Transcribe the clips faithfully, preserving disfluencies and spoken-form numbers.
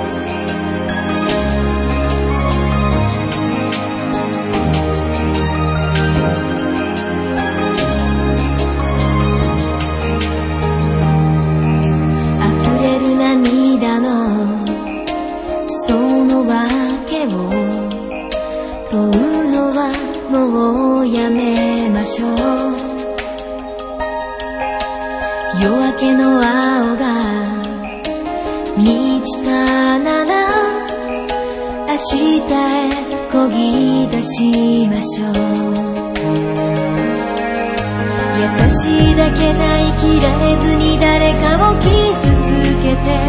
問うのはもうやめましょう。夜明けの青が満ちたなら明日へ漕ぎ出しましょう。優しいだけじゃ生きられずに誰かを傷つけて、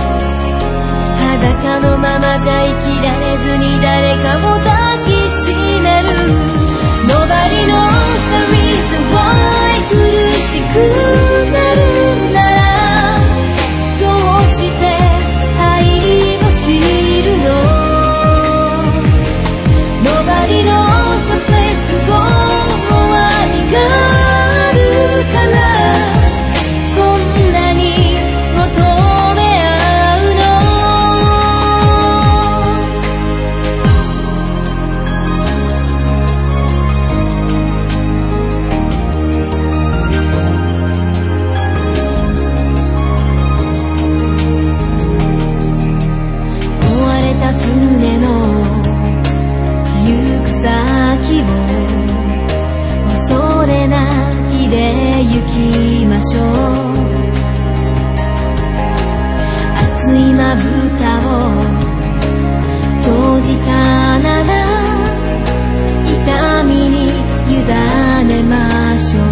裸のままじゃ生きられずに誰かを抱きしめる。 Nobody knows the reason why 苦しくなるならどうして愛を知るの？ Nobody knows the place to go 終わりがあるからこんなに求め合うの。壊れた船の行く先を恐れないで行きましょう。熱いまぶたを閉じたなら痛みに委ねましょう。